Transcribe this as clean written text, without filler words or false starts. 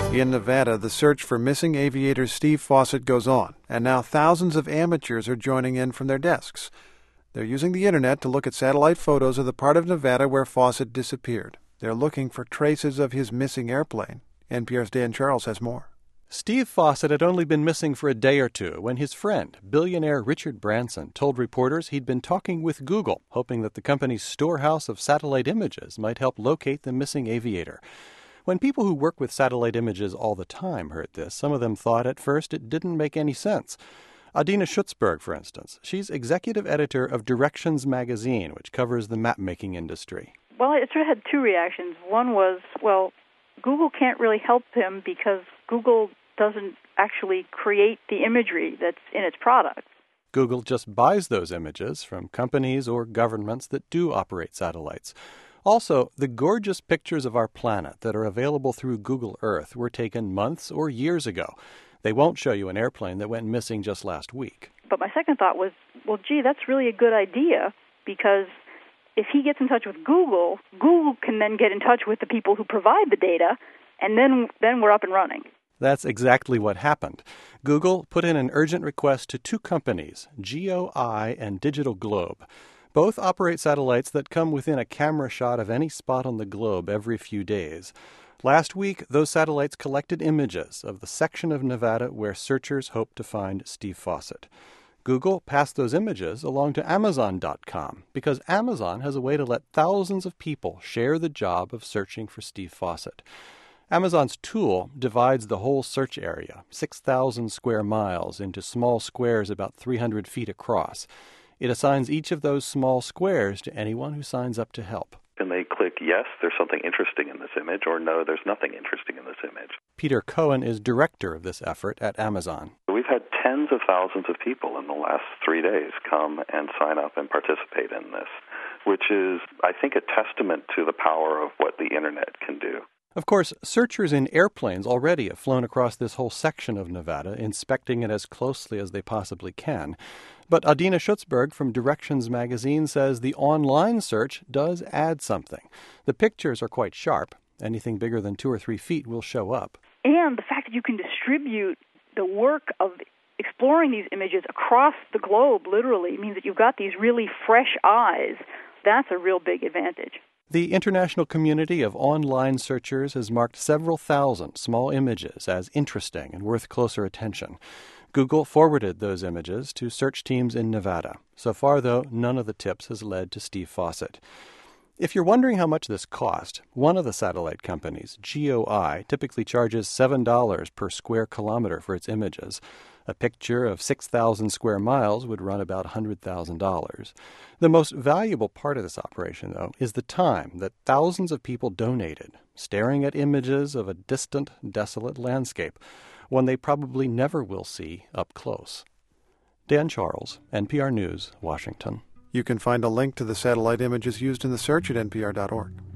In Nevada, the search for missing aviator Steve Fossett goes on, and now thousands of amateurs are joining in from their desks. They're using the internet to look at satellite photos of the part of Nevada where Fossett disappeared. They're looking for traces of his missing airplane. NPR's Dan Charles has more. Steve Fossett had only been missing for a day or two when his friend, billionaire Richard Branson, told reporters he'd been talking with Google, hoping that the company's storehouse of satellite images might help locate the missing aviator. When people who work with satellite images all the time heard this, some of them thought at first it didn't make any sense. Adina Schutzberg, for instance, she's executive editor of Directions magazine, which covers the map-making industry. Well, it sort of had two reactions. One was, well, Google can't really help him because Google doesn't actually create the imagery that's in its products. Google just buys those images from companies or governments that do operate satellites. Also, the gorgeous pictures of our planet that are available through Google Earth were taken months or years ago. They won't show you an airplane that went missing just last week. But my second thought was, well, gee, that's really a good idea, because if he gets in touch with Google, Google can then get in touch with the people who provide the data, and then we're up and running. That's exactly what happened. Google put in an urgent request to two companies, GeoEye and Digital Globe. Both operate satellites that come within a camera shot of any spot on the globe every few days. Last week, those satellites collected images of the section of Nevada where searchers hope to find Steve Fossett. Google passed those images along to Amazon.com because Amazon has a way to let thousands of people share the job of searching for Steve Fossett. Amazon's tool divides the whole search area, 6,000 square miles, into small squares about 300 feet across. It assigns each of those small squares to anyone who signs up to help. And they click, yes, there's something interesting in this image, or no, there's nothing interesting in this image. Peter Cohen is director of this effort at Amazon. We've had tens of thousands of people in the last 3 days come and sign up and participate in this, which is, I think, a testament to the power of what the internet can do. Of course, searchers in airplanes already have flown across this whole section of Nevada, inspecting it as closely as they possibly can. But Adina Schutzberg from Directions magazine says the online search does add something. The pictures are quite sharp. Anything bigger than 2 or 3 feet will show up. And the fact that you can distribute the work of exploring these images across the globe, literally, means that you've got these really fresh eyes. That's a real big advantage. The international community of online searchers has marked several thousand small images as interesting and worth closer attention. Google forwarded those images to search teams in Nevada. So far, though, none of the tips has led to Steve Fossett. If you're wondering how much this cost, one of the satellite companies, GeoEye, typically charges $7 per square kilometer for its images. A picture of 6,000 square miles would run about $100,000. The most valuable part of this operation, though, is the time that thousands of people donated, staring at images of a distant, desolate landscape, one they probably never will see up close. Dan Charles, NPR News, Washington. You can find a link to the satellite images used in the search at npr.org.